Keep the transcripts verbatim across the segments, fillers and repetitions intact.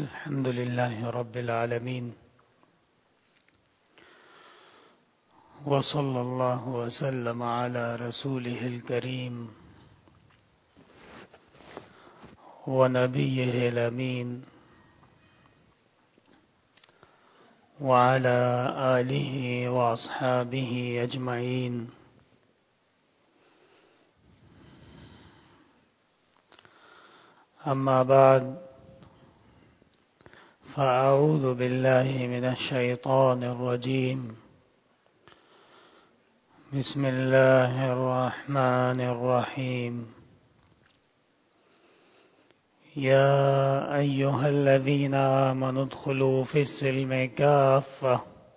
الحمد لله رب العالمين وصلى الله وسلم على رسوله الكريم ونبيه الأمين وعلى آله وأصحابه أجمعين. أما بعد، فأعوذ بالله من الشيطان الرجيم. بسم الله الرحمن الرحيم. يا أيها الذين آمنوا ادخلوا في السلم كافة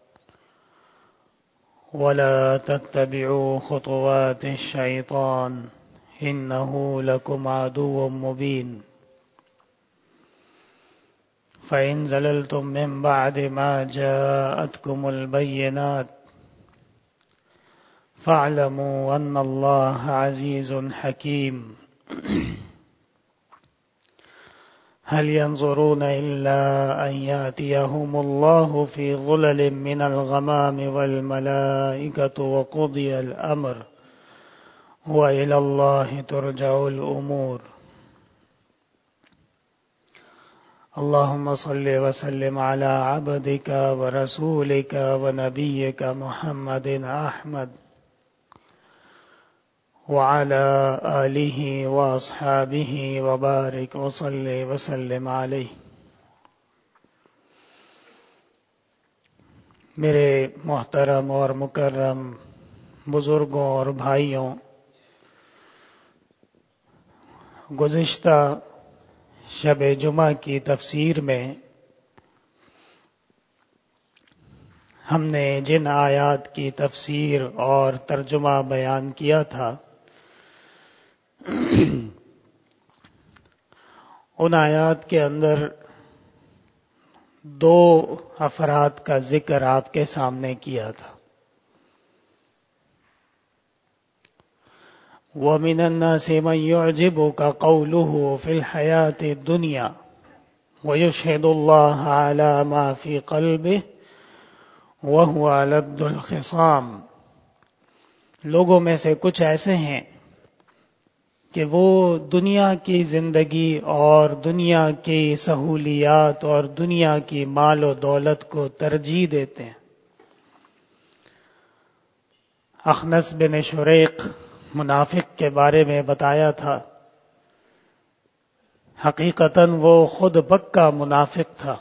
ولا تتبعوا خطوات الشيطان إنه لكم عدو مبين. فإن زللتم من بعد ما جاءتكم البينات فاعلموا أن الله عزيز حكيم. هل ينظرون إلا أن يأتيهم الله في ظلل من الغمام والملائكة وقضي الأمر وإلى الله ترجع الأمور. اللهم صل وسلم على عبدك ورسولك ونبيك محمد أحمد وعلى آله وأصحابه وبارك وصل وسلم عليه. میرے محترم اور مکرم بزرگوں اور بھائیوں، گزشتہ شب جمعہ کی تفسیر میں ہم نے جن آیات کی تفسیر اور ترجمہ بیان کیا تھا، ان آیات کے اندر دو افراد کا ذکر آپ کے سامنے کیا تھا. وَمِنَ النَّاسِ مَن يُعْجِبُكَ قَوْلُهُ فِي الْحَيَاةِ الدُّنْيَا وَيُشْهِدُ اللَّهَ عَلَى مَا فِي قَلْبِهِ وَهُوَ أَلَدُّ الْخِصَامِ. لوگوں میں سے کچھ ایسے ہیں کہ وہ دنیا کی زندگی اور دنیا کی سہولیات اور دنیا کی مال و دولت کو ترجیح دیتے ہیں. اخنس بن شریق منافق کے بارے میں بتایا تھا. حقیقتاً وہ خود پکا منافق تھا،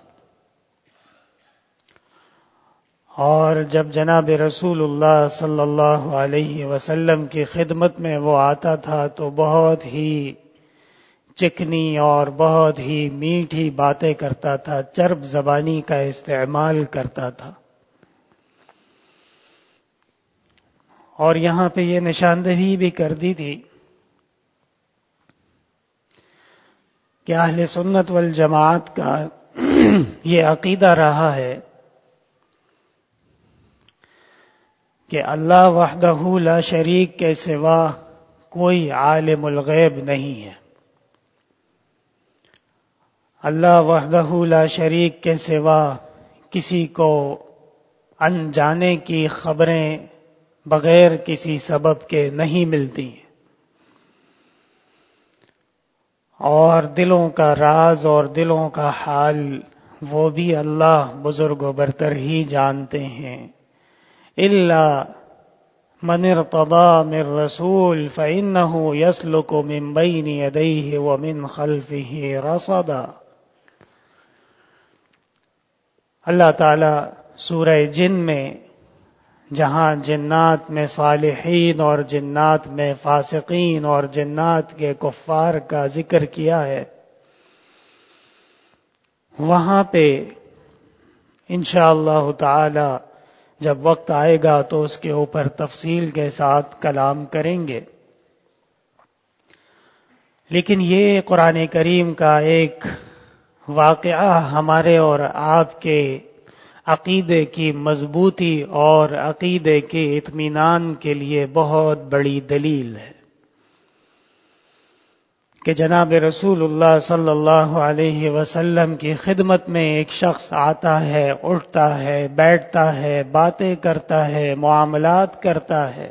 اور جب جناب رسول اللہ صلی اللہ علیہ وسلم کی خدمت میں وہ آتا تھا تو بہت ہی چکنی اور بہت ہی میٹھی باتیں کرتا تھا، چرب زبانی کا استعمال کرتا تھا. اور یہاں پہ یہ نشاندہی بھی کر دی تھی کہ اہل سنت والجماعت کا یہ عقیدہ رہا ہے کہ اللہ وحدہ لا شریک کے سوا کوئی عالم الغیب نہیں ہے. اللہ وحدہ لا شریک کے سوا کسی کو انجانے کی خبریں بغیر کسی سبب کے نہیں ملتی ہیں، اور دلوں کا راز اور دلوں کا حال وہ بھی اللہ بزرگ و برتر ہی جانتے ہیں. الا من ارتضى من رسول فإنه يسلك من بين يديه ومن خلفه رصدا. اللہ تعالی سورہ جن میں جہاں جنات میں صالحین اور جنات میں فاسقین اور جنات کے کفار کا ذکر کیا ہے، وہاں پہ انشاءاللہ تعالی جب وقت آئے گا تو اس کے اوپر تفصیل کے ساتھ کلام کریں گے. لیکن یہ قرآن کریم کا ایک واقعہ ہمارے اور آپ کے عقیدے کی مضبوطی اور عقیدے کے اطمینان کے لیے بہت بڑی دلیل ہے. کہ جناب رسول اللہ صلی اللہ علیہ وسلم کی خدمت میں ایک شخص آتا ہے، اٹھتا ہے، بیٹھتا ہے، باتیں کرتا ہے، معاملات کرتا ہے،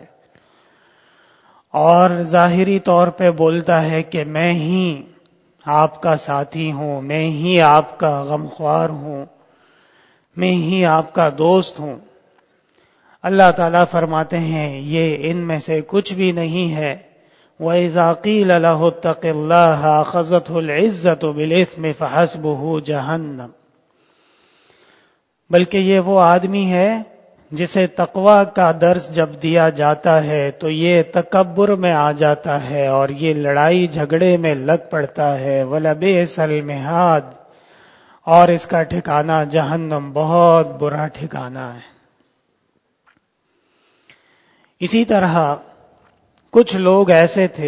اور ظاہری طور پہ بولتا ہے کہ میں ہی آپ کا ساتھی ہوں، میں ہی آپ کا غمخوار ہوں، میں ہی آپ کا دوست ہوں۔ اللہ تعالیٰ فرماتے ہیں یہ ان میں سے کچھ بھی نہیں ہے۔ وَإِذَا قِيلَ لَهُ اتَّقِ اللَّهَ أَخَذَتْهُ الْعِزَّةُ بِالْإِثْمِ فَحَسْبُهُ جَهَنَّمُ، بلکہ یہ وہ آدمی ہے جسے تقوی کا درس جب دیا جاتا ہے تو یہ تکبر میں آ جاتا ہے اور یہ لڑائی جھگڑے میں لگ پڑتا ہے۔ وَلَبِئْسَ الْمِہَادُ، اور اس کا ٹھکانہ جہنم بہت برا ٹھکانہ ہے۔ اسی طرح کچھ لوگ ایسے تھے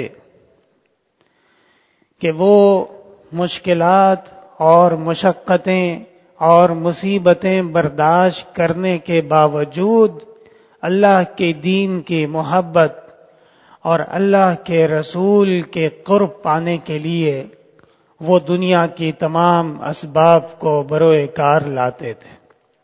کہ وہ مشکلات اور مشقتیں اور مصیبتیں برداشت کرنے کے باوجود اللہ کے دین کی محبت اور اللہ کے رسول کے قرب پانے کے لیے وہ دنیا کی تمام اسباب کو بروئے کار لاتے تھے۔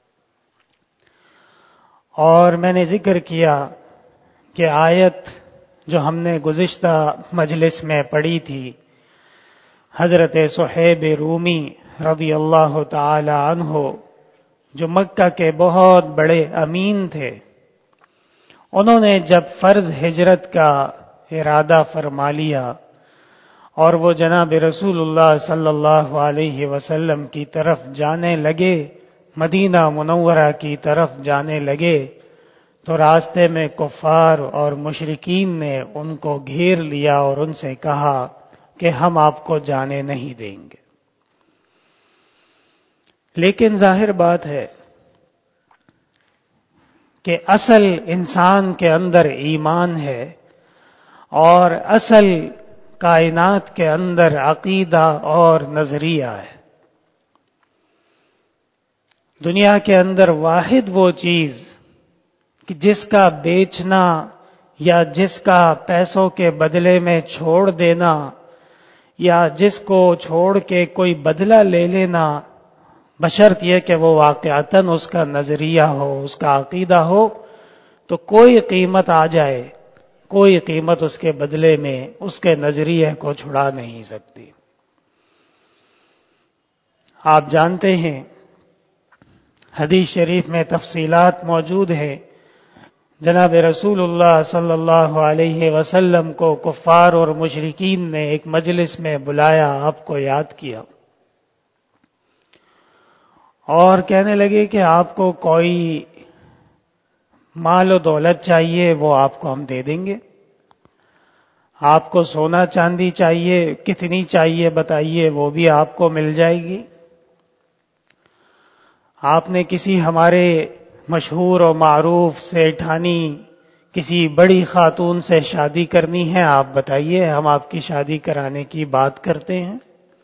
اور میں نے ذکر کیا کہ آیت جو ہم نے گزشتہ مجلس میں پڑھی تھی، حضرت صہیب رومی رضی اللہ تعالی عنہ جو مکہ کے بہت بڑے امین تھے، انہوں نے جب فرض ہجرت کا ارادہ فرما لیا اور وہ جناب رسول اللہ صلی اللہ علیہ وسلم کی طرف جانے لگے، مدینہ منورہ کی طرف جانے لگے، تو راستے میں کفار اور مشرکین نے ان کو گھیر لیا اور ان سے کہا کہ ہم آپ کو جانے نہیں دیں گے۔ لیکن ظاہر بات ہے کہ اصل انسان کے اندر ایمان ہے اور اصل کائنات کے اندر عقیدہ اور نظریہ ہے۔ دنیا کے اندر واحد وہ چیز کہ جس کا بیچنا یا جس کا پیسوں کے بدلے میں چھوڑ دینا یا جس کو چھوڑ کے کوئی بدلہ لے لینا، بشرط یہ کہ وہ واقعتاً اس کا نظریہ ہو، اس کا عقیدہ ہو، تو کوئی قیمت آ جائے، کوئی قیمت اس کے بدلے میں اس کے نظریے کو چھڑا نہیں سکتی۔ آپ جانتے ہیں حدیث شریف میں تفصیلات موجود ہیں، جناب رسول اللہ صلی اللہ علیہ وسلم کو کفار اور مشرکین نے ایک مجلس میں بلایا، آپ کو یاد کیا اور کہنے لگے کہ آپ کو کوئی مال و دولت چاہیے، وہ آپ کو ہم دے دیں گے۔ آپ کو سونا چاندی چاہیے، کتنی چاہیے بتائیے، وہ بھی آپ کو مل جائے گی۔ آپ نے کسی ہمارے مشہور و معروف سیٹھانی کسی بڑی خاتون سے شادی کرنی ہے، آپ بتائیے، ہم آپ کی شادی کرانے کی بات کرتے ہیں۔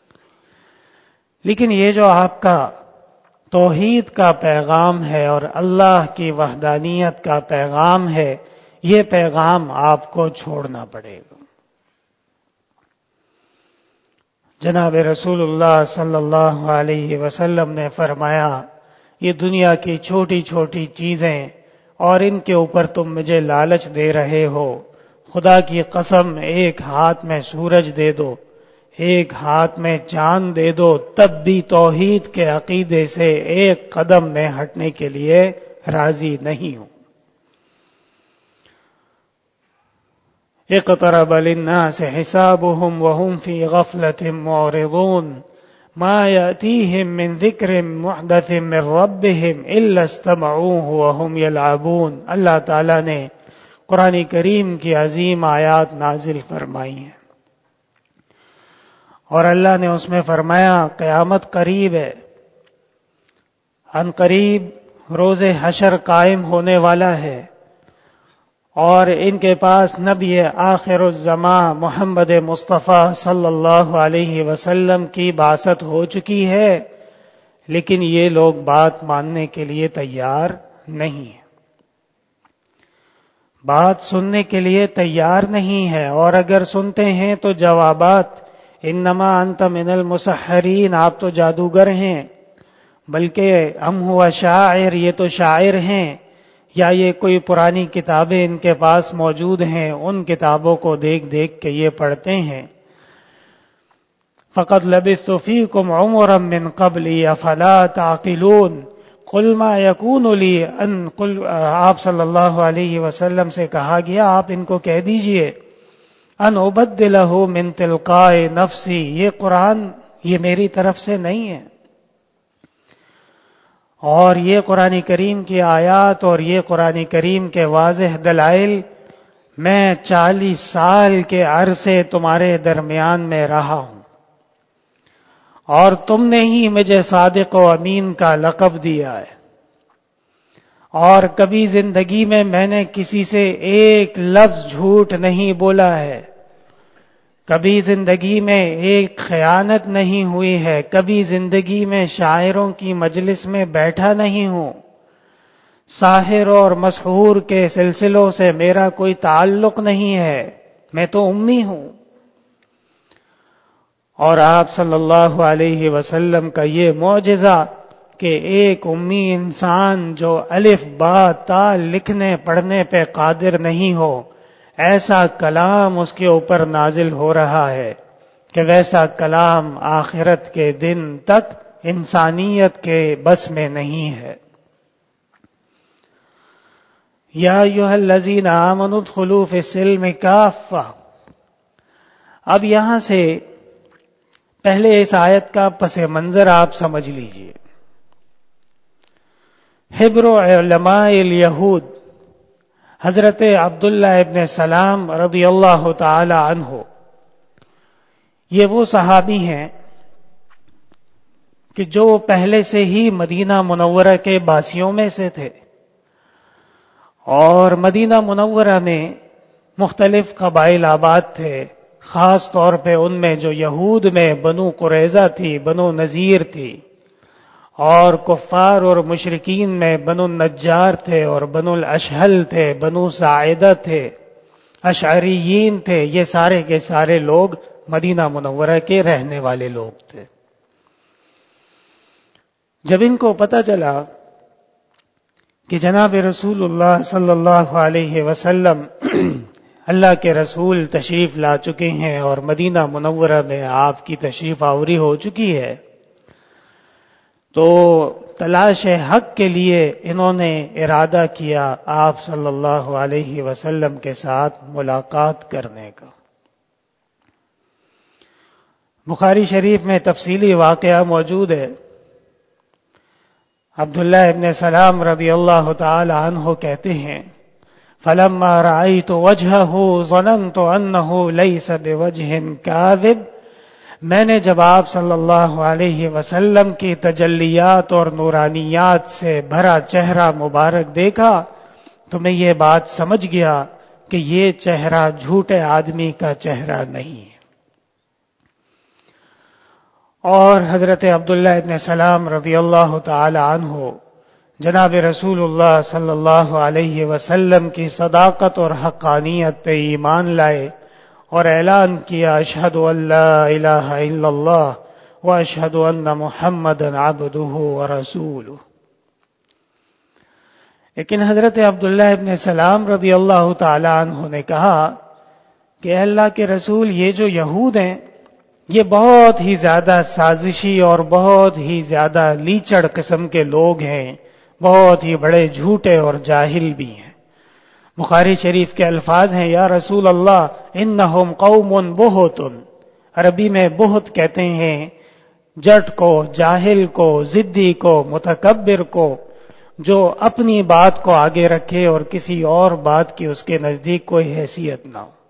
لیکن یہ جو آپ کا توحید کا پیغام ہے اور اللہ کی وحدانیت کا پیغام ہے، یہ پیغام آپ کو چھوڑنا پڑے گا۔ جناب رسول اللہ صلی اللہ علیہ وسلم نے فرمایا، یہ دنیا کی چھوٹی چھوٹی چیزیں اور ان کے اوپر تم مجھے لالچ دے رہے ہو، خدا کی قسم ایک ہاتھ میں سورج دے دو، ایک ہاتھ میں چاند دے دو، تب بھی توحید کے عقیدے سے ایک قدم میں ہٹنے کے لیے راضی نہیں ہوں۔ اقترب للناس حسابهم وهم في غفلة معرضون ما يأتيهم من ذكر محدث من ربهم إلا استمعوه وهم يلعبون۔ اللہ تعالیٰ نے قرآن کریم کی عظیم آیات نازل فرمائی ہیں اور اللہ نے اس میں فرمایا قیامت قریب ہے، ان قریب روز حشر قائم ہونے والا ہے اور ان کے پاس نبی آخر الزمان محمد مصطفیٰ صلی اللہ علیہ وسلم کی بعثت ہو چکی ہے، لیکن یہ لوگ بات ماننے کے لیے تیار نہیں ہیں، بات سننے کے لیے تیار نہیں ہے، اور اگر سنتے ہیں تو جوابات انما انت من المسحرین، آپ تو جادوگر ہیں، بلکہ ام ہوا شاعر، یہ تو شاعر ہیں، یا یہ کوئی پرانی کتابیں ان کے پاس موجود ہیں، ان کتابوں کو دیکھ دیکھ کے یہ پڑھتے ہیں۔ فقد لبثت فیکم عمرا من قبلی افلا تعقلون قل ما یکون لی ان قل، آپ صلی اللہ علیہ وسلم سے کہا گیا آپ ان کو کہہ دیجئے ان ابدلہ من تلقاء نفسی، یہ قرآن یہ میری طرف سے نہیں ہے، اور یہ قرآن کریم کی آیات اور یہ قرآن کریم کے واضح دلائل میں چالیس سال کے عرصے تمہارے درمیان میں رہا ہوں، اور تم نے ہی مجھے صادق و امین کا لقب دیا ہے، اور کبھی زندگی میں میں نے کسی سے ایک لفظ جھوٹ نہیں بولا ہے، کبھی زندگی میں ایک خیانت نہیں ہوئی ہے، کبھی زندگی میں شاعروں کی مجلس میں بیٹھا نہیں ہوں، ساحر اور مسحور کے سلسلوں سے میرا کوئی تعلق نہیں ہے، میں تو امی ہوں۔ اور آپ صلی اللہ علیہ وسلم کا یہ معجزہ کہ ایک امی انسان جو الف با تا لکھنے پڑھنے پہ قادر نہیں ہو، ایسا کلام اس کے اوپر نازل ہو رہا ہے کہ ویسا کلام آخرت کے دن تک انسانیت کے بس میں نہیں ہے۔ یا ایھا الذین آمنوا ادخلوا فی السلم کافہ، اب یہاں سے پہلے اس آیت کا پس منظر آپ سمجھ لیجئے۔ حبر علماء الیہود حضرت عبداللہ ابن سلام رضی اللہ تعالی عنہ، یہ وہ صحابی ہیں کہ جو پہلے سے ہی مدینہ منورہ کے باسیوں میں سے تھے، اور مدینہ منورہ میں مختلف قبائل آباد تھے، خاص طور پہ ان میں جو یہود میں بنو قریظہ تھی، بنو نذیر تھی، اور کفار اور مشرکین میں بنو النجار تھے، اور بنو الاشہل تھے، بنو ساعدہ تھے، اشعریین تھے، یہ سارے کے سارے لوگ مدینہ منورہ کے رہنے والے لوگ تھے۔ جب ان کو پتہ چلا کہ جناب رسول اللہ صلی اللہ علیہ وسلم اللہ کے رسول تشریف لا چکے ہیں اور مدینہ منورہ میں آپ کی تشریف آوری ہو چکی ہے، تو تلاش حق کے لیے انہوں نے ارادہ کیا آپ صلی اللہ علیہ وسلم کے ساتھ ملاقات کرنے کا۔ بخاری شریف میں تفصیلی واقعہ موجود ہے۔ عبداللہ ابن سلام رضی اللہ تعالی عنہ کہتے ہیں فَلَمَّا رَأَيْتُ وَجْهَهُ ظَنَنْتُ أَنَّهُ لَيْسَ بِوَجْهٍ كَاذِبٍ، میں نے جب آپ صلی اللہ علیہ وسلم کی تجلیات اور نورانیات سے بھرا چہرہ مبارک دیکھا تو میں یہ بات سمجھ گیا کہ یہ چہرہ جھوٹے آدمی کا چہرہ نہیں ہے۔ اور حضرت عبداللہ ابن سلام رضی اللہ تعالی عنہ جناب رسول اللہ صلی اللہ علیہ وسلم کی صداقت اور حقانیت پہ ایمان لائے اور اعلان کیا اشہد ان لا الہ الا اللہ و اشہد ان محمدا عبدہ ورسولہ۔ لیکن حضرت عبداللہ ابن سلام رضی اللہ تعالی عنہ نے کہا کہ اے اللہ کے رسول، یہ جو یہود ہیں یہ بہت ہی زیادہ سازشی اور بہت ہی زیادہ لیچڑ قسم کے لوگ ہیں، بہت ہی بڑے جھوٹے اور جاہل بھی ہیں۔ بخاری شریف کے الفاظ ہیں یا رسول اللہ انہم قوم بہت، عربی میں بہت کہتے ہیں جٹ کو، جاہل کو، ضدی کو، متکبر کو، جو اپنی بات کو آگے رکھے اور کسی اور بات کی اس کے نزدیک کوئی حیثیت نہ ہو۔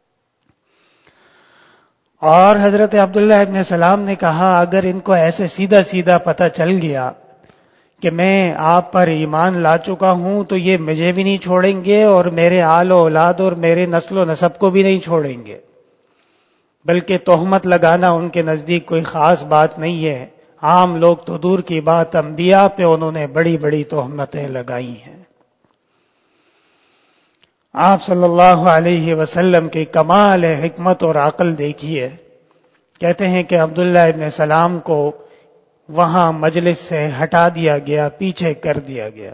اور حضرت عبداللہ ابن سلام نے کہا اگر ان کو ایسے سیدھا سیدھا پتہ چل گیا کہ میں آپ پر ایمان لا چکا ہوں تو یہ مجھے بھی نہیں چھوڑیں گے اور میرے آل و اولاد اور میرے نسل و نسب کو بھی نہیں چھوڑیں گے، بلکہ تہمت لگانا ان کے نزدیک کوئی خاص بات نہیں ہے، عام لوگ تو دور کی بات انبیاء پہ انہوں نے بڑی بڑی تہمتیں لگائی ہیں۔ آپ صلی اللہ علیہ وسلم کی کمال حکمت اور عقل دیکھیے، کہتے ہیں کہ عبداللہ ابن سلام کو وہاں مجلس سے ہٹا دیا گیا، پیچھے کر دیا گیا،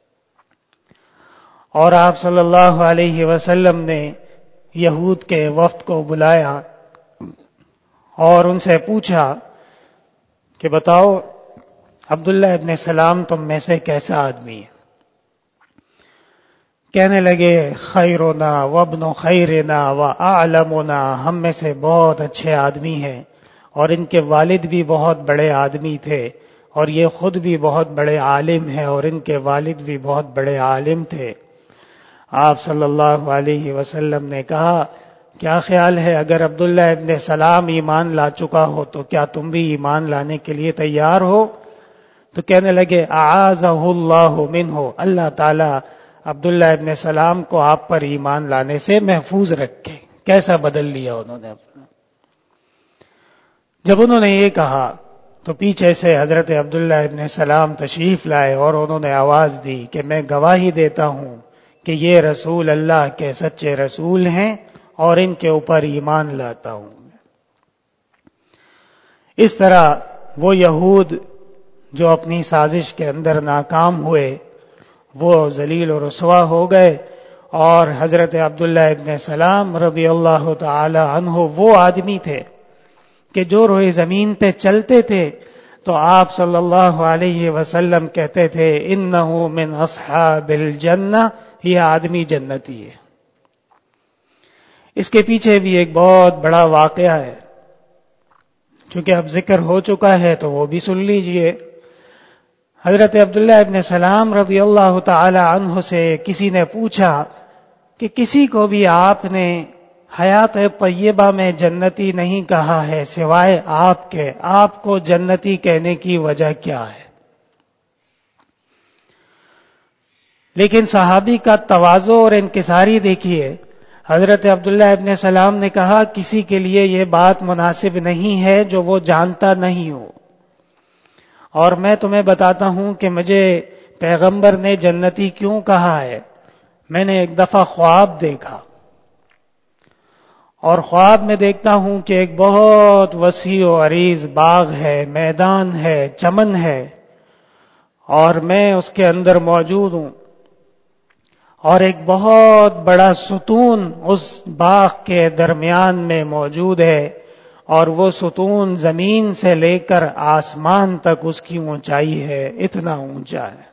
اور آپ صلی اللہ علیہ وسلم نے یہود کے وفد کو بلایا اور ان سے پوچھا کہ بتاؤ عبداللہ ابن سلام تم میں سے کیسا آدمی ہے؟ کہنے لگے خیرنا وابن خیرنا واعلمنا، ہم میں سے بہت اچھے آدمی ہیں، اور ان کے والد بھی بہت بڑے آدمی تھے، اور یہ خود بھی بہت بڑے عالم ہیں، اور ان کے والد بھی بہت بڑے عالم تھے۔ آپ صلی اللہ علیہ وسلم نے کہا کیا خیال ہے اگر عبداللہ ابن سلام ایمان لا چکا ہو تو کیا تم بھی ایمان لانے کے لیے تیار ہو؟ تو کہنے لگے اعاذہ اللہ منہ، اللہ تعالی عبداللہ ابن سلام کو آپ پر ایمان لانے سے محفوظ رکھے۔ کیسا بدل لیا انہوں نے اپنا۔ جب انہوں نے یہ کہا تو پیچھے سے حضرت عبداللہ ابن سلام تشریف لائے اور انہوں نے آواز دی کہ میں گواہی دیتا ہوں کہ یہ رسول اللہ کے سچے رسول ہیں اور ان کے اوپر ایمان لاتا ہوں۔ اس طرح وہ یہود جو اپنی سازش کے اندر ناکام ہوئے وہ ذلیل و رسوا ہو گئے، اور حضرت عبداللہ ابن سلام رضی اللہ تعالی عنہ وہ آدمی تھے کہ جو روئے زمین پہ چلتے تھے تو آپ صلی اللہ علیہ وسلم کہتے تھے انہو من اصحاب الجنہ، یہ آدمی جنتی ہے۔ اس کے پیچھے بھی ایک بہت بڑا واقعہ ہے، چونکہ اب ذکر ہو چکا ہے تو وہ بھی سن لیجئے۔ حضرت عبداللہ ابن سلام رضی اللہ تعالی عنہ سے کسی نے پوچھا کہ کسی کو بھی آپ نے حیات طیبہ میں جنتی نہیں کہا ہے سوائے آپ کے، آپ کو جنتی کہنے کی وجہ کیا ہے؟ لیکن صحابی کا تواضع اور انکساری دیکھیے، حضرت عبداللہ ابن سلام نے کہا کسی کے لیے یہ بات مناسب نہیں ہے جو وہ جانتا نہیں ہو، اور میں تمہیں بتاتا ہوں کہ مجھے پیغمبر نے جنتی کیوں کہا ہے۔ میں نے ایک دفعہ خواب دیکھا، اور خواب میں دیکھتا ہوں کہ ایک بہت وسیع و عریض باغ ہے، میدان ہے، چمن ہے، اور میں اس کے اندر موجود ہوں، اور ایک بہت بڑا ستون اس باغ کے درمیان میں موجود ہے، اور وہ ستون زمین سے لے کر آسمان تک اس کی اونچائی ہے، اتنا اونچا ہے۔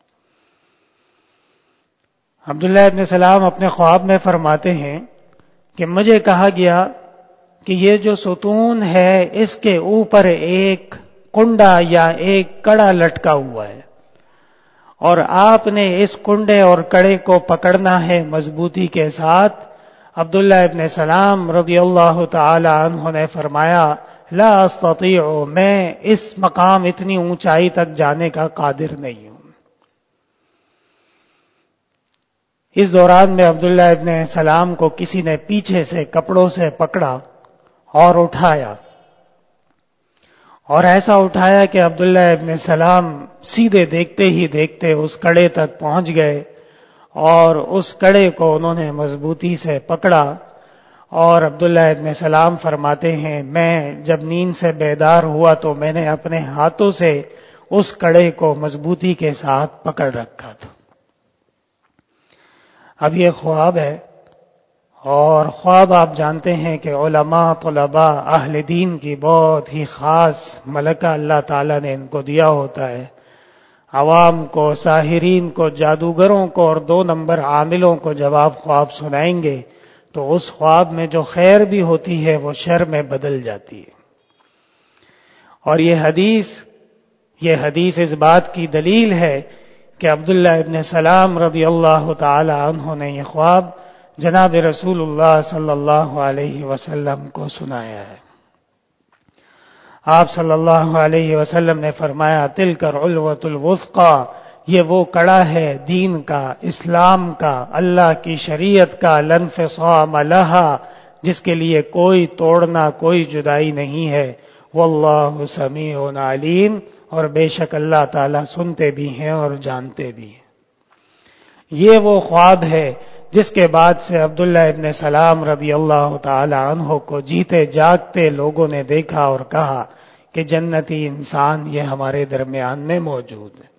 عبداللہ ابن سلام اپنے خواب میں فرماتے ہیں کہ مجھے کہا گیا کہ یہ جو ستون ہے اس کے اوپر ایک کنڈا یا ایک کڑا لٹکا ہوا ہے، اور آپ نے اس کنڈے اور کڑے کو پکڑنا ہے مضبوطی کے ساتھ۔ عبداللہ ابن سلام رضی اللہ تعالی عنہ نے فرمایا لا استطیع، میں اس مقام اتنی اونچائی تک جانے کا قادر نہیں ہوں۔ اس دوران میں عبداللہ ابن سلام کو کسی نے پیچھے سے کپڑوں سے پکڑا اور اٹھایا، اور ایسا اٹھایا کہ عبداللہ ابن سلام سیدھے دیکھتے ہی دیکھتے اس کڑے تک پہنچ گئے، اور اس کڑے کو انہوں نے مضبوطی سے پکڑا۔ اور عبداللہ ابن سلام فرماتے ہیں میں جب نیند سے بیدار ہوا تو میں نے اپنے ہاتھوں سے اس کڑے کو مضبوطی کے ساتھ پکڑ رکھا تھا۔ اب یہ خواب ہے، اور خواب آپ جانتے ہیں کہ علماء، طلباء، اہل دین کی بہت ہی خاص ملکہ اللہ تعالیٰ نے ان کو دیا ہوتا ہے۔ عوام کو، ساحرین کو، جادوگروں کو اور دو نمبر عاملوں کو جب آپ خواب سنائیں گے تو اس خواب میں جو خیر بھی ہوتی ہے وہ شر میں بدل جاتی ہے۔ اور یہ حدیث یہ حدیث اس بات کی دلیل ہے کہ عبداللہ ابن سلام رضی اللہ تعالی عنہ نے یہ خواب جناب رسول اللہ صلی اللہ علیہ وسلم کو سنایا ہے۔ آپ صلی اللہ علیہ وسلم نے فرمایا تلک العروۃ الوثقی، یہ وہ کڑا ہے دین کا، اسلام کا، اللہ کی شریعت کا، لا انفصام لہا، جس کے لیے کوئی توڑنا، کوئی جدائی نہیں ہے۔ واللہ سمیع علیم، اور بے شک اللہ تعالیٰ سنتے بھی ہیں اور جانتے بھی ہیں۔ یہ وہ خواب ہے جس کے بعد سے عبداللہ ابن سلام رضی اللہ تعالی عنہ کو جیتے جاگتے لوگوں نے دیکھا اور کہا کہ جنتی انسان یہ ہمارے درمیان میں موجود ہے۔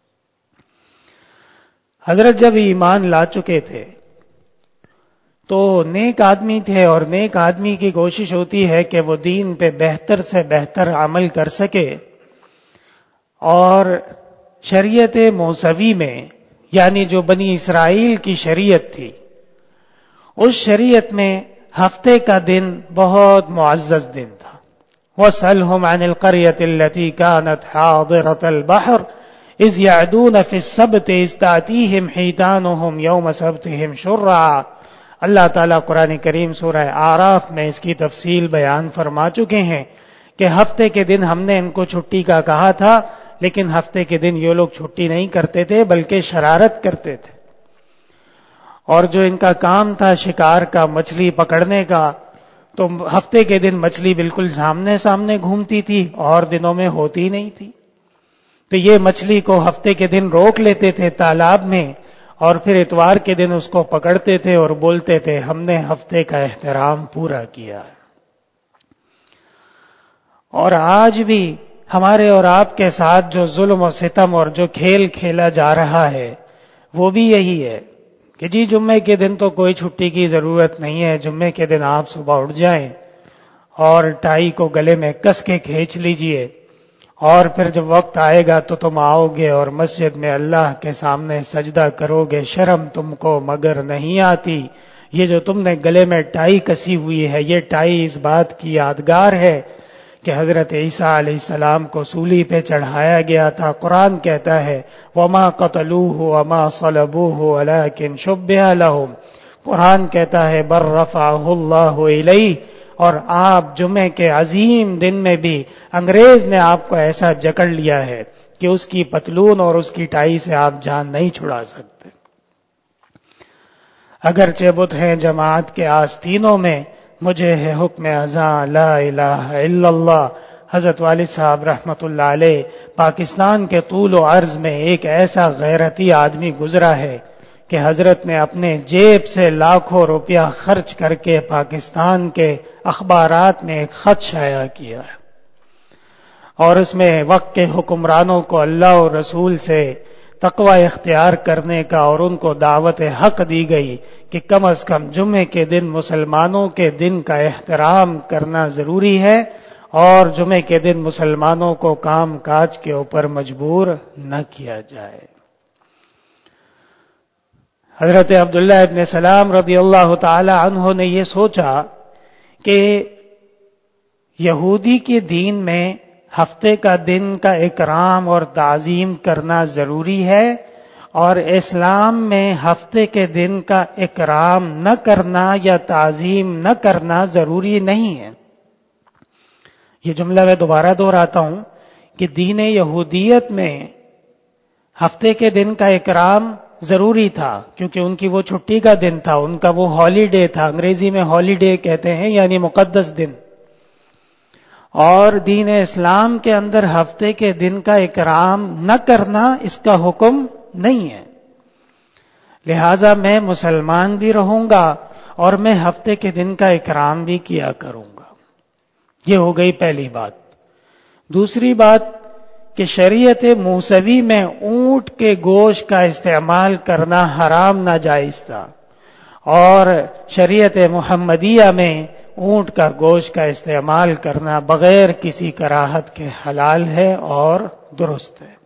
حضرت جب ایمان لا چکے تھے تو نیک آدمی تھے، اور نیک آدمی کی کوشش ہوتی ہے کہ وہ دین پہ بہتر سے بہتر عمل کر سکے، اور شریعت موسوی میں یعنی جو بنی اسرائیل کی شریعت تھی، اس شریعت میں ہفتے کا دن بہت معزز دن تھا۔ وَاسْأَلْهُمْ عَنِ الْقَرْيَةِ الَّتِي كَانَتْ حَاضِرَةَ الْبَحْرِ إِذْ يَعْدُونَ فِي السَّبْتِ إِذْ تَأْتِيهِمْ حِيتَانُهُمْ يَوْمَ سَبْتِهِمْ شُرَّعًا۔ اللہ تعالیٰ قرآن کریم سورہ اعراف میں اس کی تفصیل بیان فرما چکے ہیں کہ ہفتے کے دن ہم نے ان کو چھٹی کا کہا تھا، لیکن ہفتے کے دن یہ لوگ چھٹی نہیں کرتے تھے بلکہ شرارت کرتے تھے، اور جو ان کا کام تھا شکار کا، مچھلی پکڑنے کا، تو ہفتے کے دن مچھلی بالکل سامنے سامنے گھومتی تھی اور دنوں میں ہوتی نہیں تھی، تو یہ مچھلی کو ہفتے کے دن روک لیتے تھے تالاب میں، اور پھر اتوار کے دن اس کو پکڑتے تھے اور بولتے تھے ہم نے ہفتے کا احترام پورا کیا ہے۔ اور آج بھی ہمارے اور آپ کے ساتھ جو ظلم و ستم اور جو کھیل کھیلا جا رہا ہے وہ بھی یہی ہے کہ جی جمعے کے دن تو کوئی چھٹی کی ضرورت نہیں ہے، جمعے کے دن آپ صبح اٹھ جائیں اور ٹائی کو گلے میں کس کے کھینچ لیجئے، اور پھر جب وقت آئے گا تو تم آؤ گے اور مسجد میں اللہ کے سامنے سجدہ کرو گے، شرم تم کو مگر نہیں آتی۔ یہ جو تم نے گلے میں ٹائی کسی ہوئی ہے، یہ ٹائی اس بات کی یادگار ہے کہ حضرت عیسیٰ علیہ السلام کو سولی پہ چڑھایا گیا تھا۔ قرآن کہتا ہے وَمَا قَتَلُوهُ وَمَا صَلَبُوهُ وَلَكِنْ شُبِّهَ لَهُمْ، قرآن کہتا ہے بَلْ رَفَعَهُ اللَّهُ إِلَيْهِ، اور آپ جمعے کے عظیم دن میں بھی انگریز نے آپ کو ایسا جکڑ لیا ہے کہ اس کی پتلون اور اس کی ٹائی سے آپ جان نہیں چھڑا سکتے۔ اگرچہ بت ہیں جماعت کے آستینوں میں، مجھے ہے حکم ازاں لا الہ الا اللہ۔ حضرت والد صاحب رحمت اللہ علیہ پاکستان کے طول و عرض میں ایک ایسا غیرتی آدمی گزرا ہے کہ حضرت نے اپنے جیب سے لاکھوں روپیہ خرچ کر کے پاکستان کے اخبارات میں ایک خط شائع کیا ہے، اور اس میں وقت کے حکمرانوں کو اللہ اور رسول سے تقوی اختیار کرنے کا اور ان کو دعوت حق دی گئی کہ کم از کم جمعے کے دن مسلمانوں کے دن کا احترام کرنا ضروری ہے، اور جمعے کے دن مسلمانوں کو کام کاج کے اوپر مجبور نہ کیا جائے۔ حضرت عبداللہ ابن سلام رضی اللہ تعالی عنہ نے یہ سوچا کہ یہودی کے دین میں ہفتے کا دن کا اکرام اور تعظیم کرنا ضروری ہے، اور اسلام میں ہفتے کے دن کا اکرام نہ کرنا یا تعظیم نہ کرنا ضروری نہیں ہے۔ یہ جملہ میں دوبارہ دہراتا ہوں کہ دین یہودیت میں ہفتے کے دن کا اکرام ضروری تھا، کیونکہ ان کی وہ چھٹی کا دن تھا، ان کا وہ ہالیڈے تھا، انگریزی میں ہالیڈے کہتے ہیں یعنی مقدس دن، اور دین اسلام کے اندر ہفتے کے دن کا اکرام نہ کرنا اس کا حکم نہیں ہے۔ لہذا میں مسلمان بھی رہوں گا اور میں ہفتے کے دن کا اکرام بھی کیا کروں گا۔ یہ ہو گئی پہلی بات۔ دوسری بات کہ شریعت موسوی میں اونٹ کے گوشت کا استعمال کرنا حرام ناجائز تھا، اور شریعت محمدیہ میں اونٹ کا گوشت کا استعمال کرنا بغیر کسی کراہت کے حلال ہے اور درست ہے۔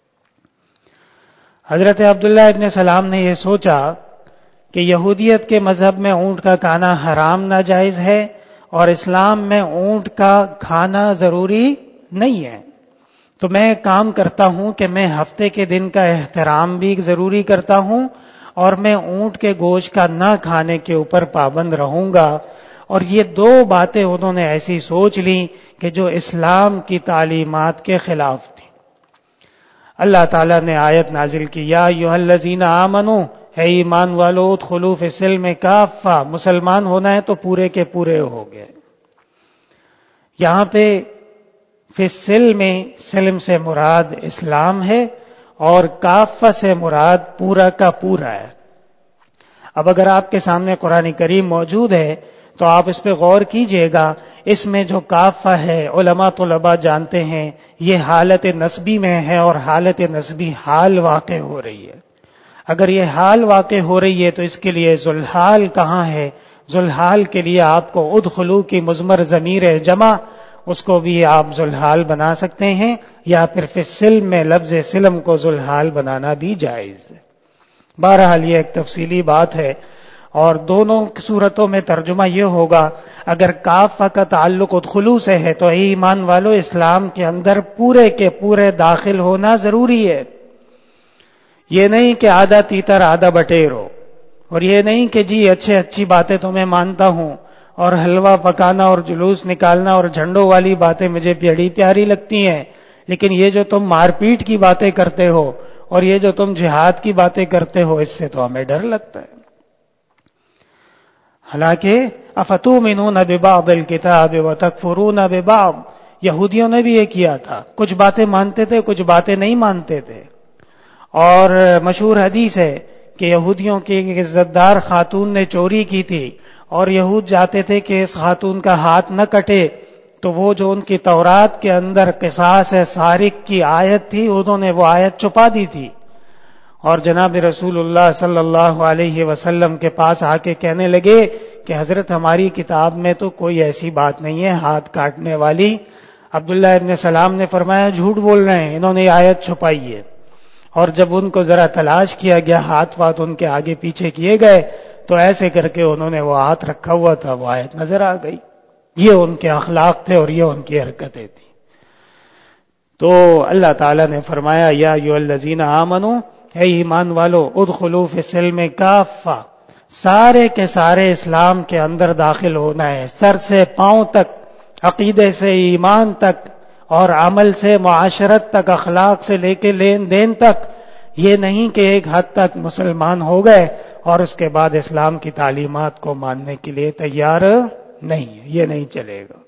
حضرت عبداللہ ابن سلام نے یہ سوچا کہ یہودیت کے مذہب میں اونٹ کا کھانا حرام ناجائز ہے اور اسلام میں اونٹ کا کھانا ضروری نہیں ہے، تو میں کام کرتا ہوں کہ میں ہفتے کے دن کا احترام بھی ضروری کرتا ہوں اور میں اونٹ کے گوشت کا نہ کھانے کے اوپر پابند رہوں گا۔ اور یہ دو باتیں انہوں نے ایسی سوچ لی کہ جو اسلام کی تعلیمات کے خلاف تھی۔ اللہ تعالیٰ نے آیت نازل کی یا ایھا الذین آمنوا، ہے ایمان والو ادخلوا فی السلم کافہ، مسلمان ہونا ہے تو پورے کے پورے ہو گئے۔ یہاں پہ فی السلم، سلم سے مراد اسلام ہے اور کافہ سے مراد پورا کا پورا ہے۔ اب اگر آپ کے سامنے قرآن کریم موجود ہے تو آپ اس پہ غور کیجئے گا، اس میں جو کافہ ہے علماء طلباء جانتے ہیں یہ حالت نسبی میں ہے، اور حالت نسبی حال واقع ہو رہی ہے۔ اگر یہ حال واقع ہو رہی ہے تو اس کے لیے ذوالحال کہاں ہے؟ ذوالحال کے لیے آپ کو ادخلو کی مضمر ضمیر جمع، اس کو بھی آپ ذوالحال بنا سکتے ہیں، یا پھر فی السلم میں لفظ سلم کو ذوالحال بنانا بھی جائز ہے۔ بہرحال یہ ایک تفصیلی بات ہے، اور دونوں صورتوں میں ترجمہ یہ ہوگا، اگر کاف کا تعلق ادخلو سے ہے تو اے ایمان والو اسلام کے اندر پورے کے پورے داخل ہونا ضروری ہے۔ یہ نہیں کہ آدھا تیتر آدھا بٹیر ہو، اور یہ نہیں کہ جی اچھے اچھی باتیں تو میں مانتا ہوں، اور حلوہ پکانا اور جلوس نکالنا اور جھنڈوں والی باتیں مجھے بڑی پیاری لگتی ہیں، لیکن یہ جو تم مار پیٹ کی باتیں کرتے ہو اور یہ جو تم جہاد کی باتیں کرتے ہو، اس سے تو ہمیں ڈر لگتا ہے۔ حالانکہ افتؤمنون ببعض الکتاب وتکفرون ببعض، یہودیوں نے بھی یہ کیا تھا، کچھ باتیں مانتے تھے کچھ باتیں نہیں مانتے تھے۔ اور مشہور حدیث ہے کہ یہودیوں کی ایک عزت دار خاتون نے چوری کی تھی، اور یہود جاتے تھے کہ اس خاتون کا ہاتھ نہ کٹے، تو وہ جو ان کی تورات کے اندر قصاص سارق کی آیت تھی انہوں نے وہ آیت چھپا دی تھی، اور جناب رسول اللہ صلی اللہ علیہ وسلم کے پاس آ کے کہنے لگے کہ حضرت ہماری کتاب میں تو کوئی ایسی بات نہیں ہے ہاتھ کاٹنے والی۔ عبداللہ ابن سلام نے فرمایا جھوٹ بول رہے ہیں، انہوں نے آیت چھپائی ہے۔ اور جب ان کو ذرا تلاش کیا گیا، ہاتھ وات ان کے آگے پیچھے کیے گئے، تو ایسے کر کے انہوں نے وہ ہاتھ رکھا ہوا تھا، وہ آیت نظر آ گئی۔ یہ ان کے اخلاق تھے اور یہ ان کی حرکتیں تھیں۔ تو اللہ تعالیٰ نے فرمایا یا ایھا الذین آمنو، اے ایمان والو، ادخلوا فی السلم کافہ، سارے کے سارے اسلام کے اندر داخل ہونا ہے، سر سے پاؤں تک، عقیدے سے ایمان تک، اور عمل سے معاشرت تک، اخلاق سے لے کے لین دین تک۔ یہ نہیں کہ ایک حد تک مسلمان ہو گئے اور اس کے بعد اسلام کی تعلیمات کو ماننے کے لیے تیار نہیں، یہ نہیں چلے گا۔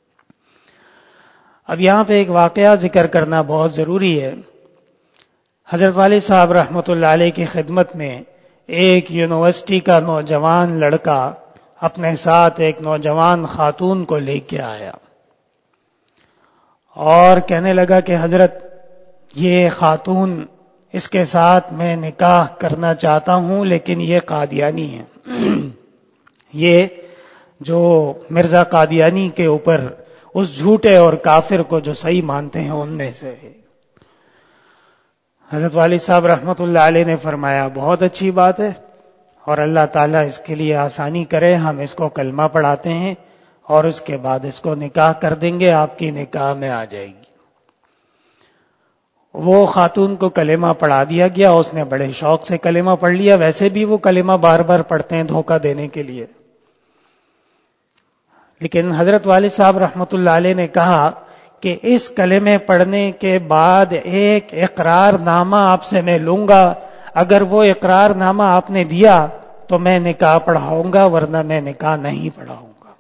اب یہاں پہ ایک واقعہ ذکر کرنا بہت ضروری ہے۔ حضرت والد صاحب رحمۃ اللہ علیہ کی خدمت میں ایک یونیورسٹی کا نوجوان لڑکا اپنے ساتھ ایک نوجوان خاتون کو لے کے آیا اور کہنے لگا کہ حضرت یہ خاتون، اس کے ساتھ میں نکاح کرنا چاہتا ہوں، لیکن یہ قادیانی ہے، یہ جو مرزا قادیانی کے اوپر اس جھوٹے اور کافر کو جو صحیح مانتے ہیں ان میں سے ہے۔ حضرت والد صاحب رحمۃ اللہ علیہ نے فرمایا بہت اچھی بات ہے، اور اللہ تعالیٰ اس کے لیے آسانی کرے، ہم اس کو کلمہ پڑھاتے ہیں اور اس کے بعد اس کو نکاح کر دیں گے، آپ کی نکاح میں آ جائے گی۔ وہ خاتون کو کلمہ پڑھا دیا گیا، اس نے بڑے شوق سے کلمہ پڑھ لیا، ویسے بھی وہ کلمہ بار بار پڑھتے ہیں دھوکہ دینے کے لیے۔ لیکن حضرت والد صاحب رحمۃ اللہ علیہ نے کہا کہ اس کلمے پڑھنے کے بعد ایک اقرار نامہ آپ سے میں لوں گا، اگر وہ اقرار نامہ آپ نے دیا تو میں نکاح پڑھاؤں گا، ورنہ میں نکاح نہیں پڑھاؤں گا۔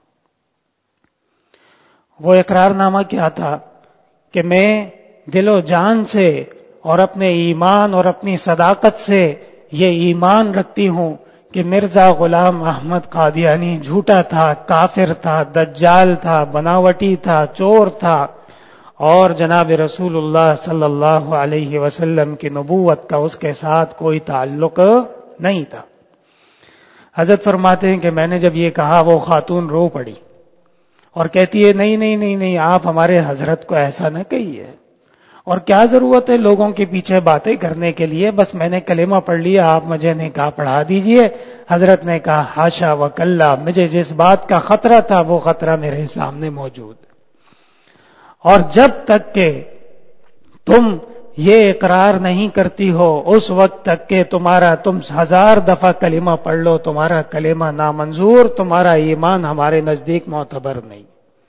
وہ اقرار نامہ کیا تھا کہ میں دل و جان سے اور اپنے ایمان اور اپنی صداقت سے یہ ایمان رکھتی ہوں کہ مرزا غلام احمد قادیانی جھوٹا تھا، کافر تھا، دجال تھا، بناوٹی تھا، چور تھا، اور جناب رسول اللہ صلی اللہ علیہ وسلم کی نبوت کا اس کے ساتھ کوئی تعلق نہیں تھا۔ حضرت فرماتے ہیں کہ میں نے جب یہ کہا وہ خاتون رو پڑی اور کہتی ہے نہیں نہیں نہیں نہیں آپ ہمارے حضرت کو ایسا نہ کہیے، اور کیا ضرورت ہے لوگوں کے پیچھے باتیں کرنے کے لیے، بس میں نے کلمہ پڑھ لیا، آپ مجھے نکاح پڑھا دیجئے۔ حضرت نے کہا حاشا وکلا، مجھے جس بات کا خطرہ تھا وہ خطرہ میرے سامنے موجود، اور جب تک کہ تم یہ اقرار نہیں کرتی ہو اس وقت تک کہ تمہارا تم ہزار دفعہ کلمہ پڑھ لو تمہارا کلمہ نامنظور، تمہارا ایمان ہمارے نزدیک معتبر نہیں۔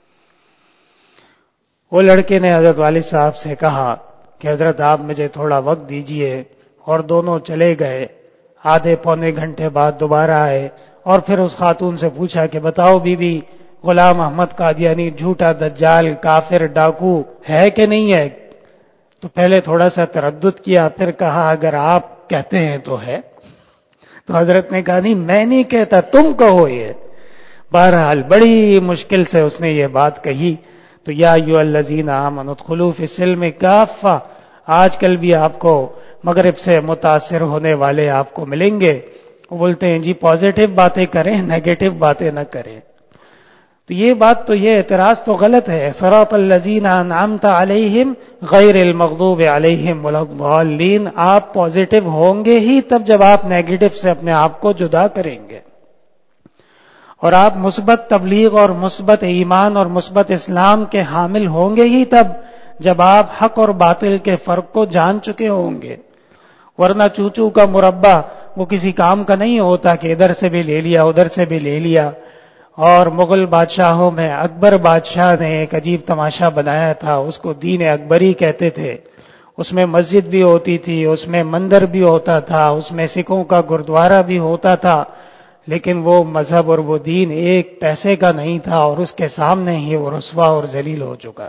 وہ لڑکے نے حضرت والد صاحب سے کہا کہ حضرت آپ مجھے تھوڑا وقت دیجئے، اور دونوں چلے گئے۔ آدھے پونے گھنٹے بعد دوبارہ آئے اور پھر اس خاتون سے پوچھا کہ بتاؤ بی بی غلام احمد قادیانی جھوٹا دجال کافر ڈاکو ہے کہ نہیں ہے؟ تو پہلے تھوڑا سا تردد کیا، پھر کہا اگر آپ کہتے ہیں تو ہے۔ تو حضرت نے کہا نہیں میں نہیں کہتا، تم کہو یہ. بہرحال بڑی مشکل سے اس نے یہ بات کہی. تو یا ایھا الذین آمنوا ادخلوا فی السلم کافہ، آج کل بھی آپ کو مغرب سے متاثر ہونے والے آپ کو ملیں گے، وہ بولتے ہیں جی پازیٹیو باتیں کریں، نیگیٹو باتیں نہ کریں. تو یہ بات تو یہ اعتراض تو غلط ہے. صراط الذین انعمت علیہم غیر المغضوب علیہم ولا الضالین. آپ پازیٹیو ہوں گے ہی تب جب آپ نیگیٹو سے اپنے آپ کو جدا کریں گے، اور آپ مثبت تبلیغ اور مثبت ایمان اور مثبت اسلام کے حامل ہوں گے ہی تب جب آپ حق اور باطل کے فرق کو جان چکے ہوں گے. ورنہ چوچو کا مربع وہ کسی کام کا نہیں ہوتا کہ ادھر سے بھی لے لیا ادھر سے بھی لے لیا. اور مغل بادشاہوں میں اکبر بادشاہ نے ایک عجیب تماشا بنایا تھا، اس کو دین اکبری کہتے تھے. اس میں مسجد بھی ہوتی تھی، اس میں مندر بھی ہوتا تھا، اس میں سکھوں کا گردوارہ بھی ہوتا تھا، لیکن وہ مذہب اور وہ دین ایک پیسے کا نہیں تھا، اور اس کے سامنے ہی وہ رسوا اور ذلیل ہو چکا.